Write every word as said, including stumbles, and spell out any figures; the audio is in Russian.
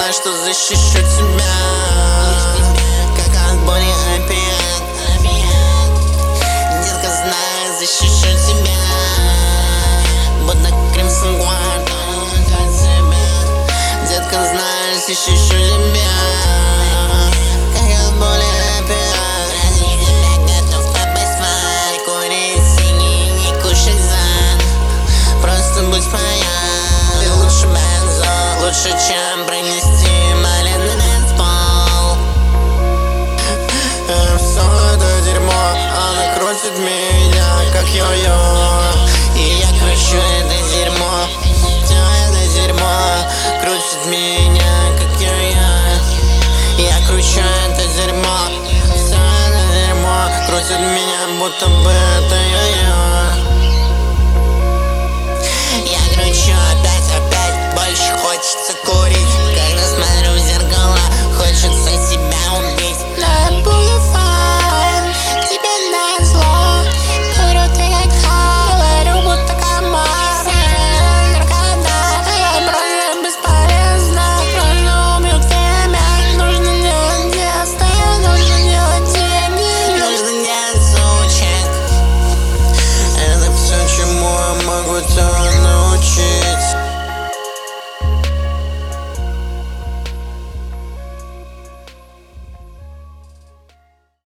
знаю, что защищу тебя, как от боли опиат. Детка, знаю, защищу тебя, будто Crimson Guard. Детка, знаю, защищу тебя, как от боли опиат. Ради тебя готов попасть в ад, курить синий, не кушать зад. Просто будь моя, ты лучше бензол, лучше, чем принести малиновый танцпол. Все это дерьмо, она крутит меня, как йо-йо, и я кручу это дерьмо. Все это дерьмо крутит меня, как йо-йо, я кручу это дерьмо. Все это дерьмо крутит меня, будто бы это йо-йо. Я кручу опять, опять, больше хочется курить.